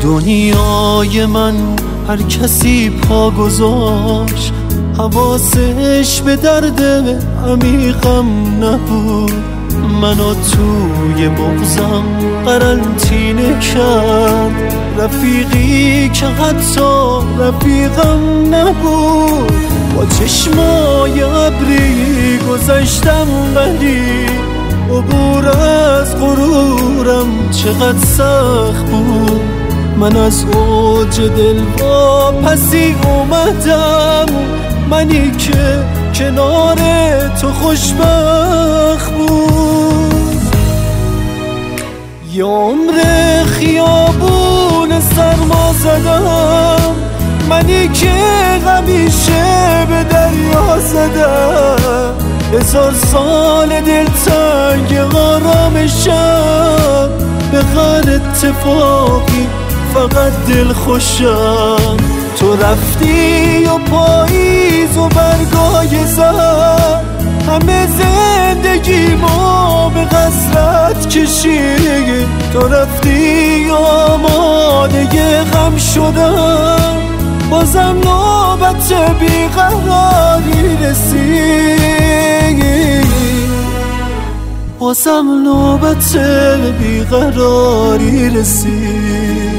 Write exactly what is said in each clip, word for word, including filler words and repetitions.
دنیای من هر کسی پا گذاشت، حواسش به درد عمیقم نبود. منو توی بغضم قرنطینه کرد، رفیقی که حتی رفیقم نبود. با چشمای ابری گذشتم ولی عبور از غرورم چقدر سخت بود. من از اوج دل واپسی اومدم، منی که کنار تو خوشبخت بود. یه عمر خیابون سرما زدم، منی که همیشه به دریا زدم. هزار سال دلتنگ آرامشم، به هر اتفاقی فقط دل خوشم. تو رفتی و پاییز و برگای زد، همه زندگیمو به غسلت کشید. تو رفتی آماده غم شدم، بازم نوبت بیقراری رسید. بازم نوبت بیقراری رسید.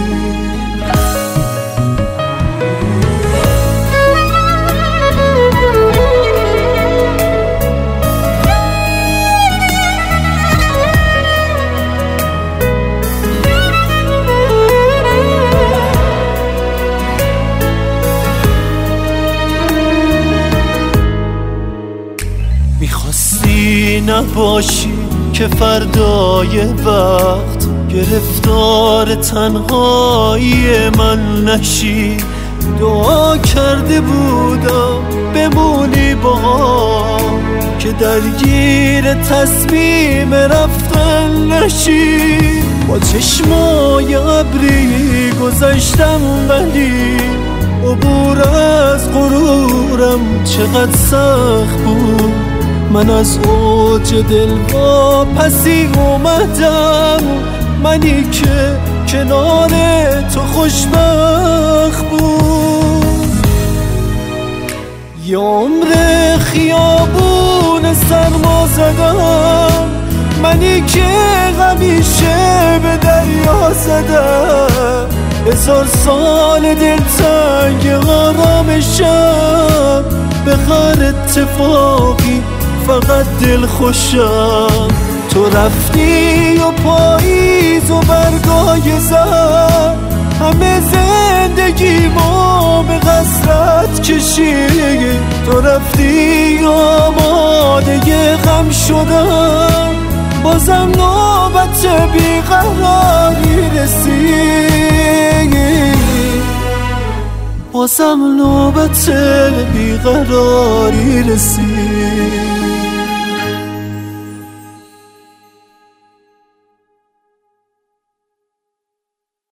میخواستی نباشی که فردای وقت گرفتار تنهایی من نشی. دعا کرده بودم بمونی با هم، که درگیر تصمیم رفتن نشی. با چشمای ابری گذشتم ولی عبور از غرورم چقدر سخت بود. من از اوج دل واپسی اومدم، منی که کنار تو خوشبخت بود. یه عمر خیابون سرما زدم، منی که همیشه به دریا زدم. هزار سال دلتنگ آرامشم، به هر اتفاقی فقط دل خوشم. تو رفتی و پاییز و برگای زد، همه زندگیمو به غسلت کشید. تو رفتی آماده غم شدم، بازم نوبت بیقراری رسید. بازم نوبت بیقراری رسید.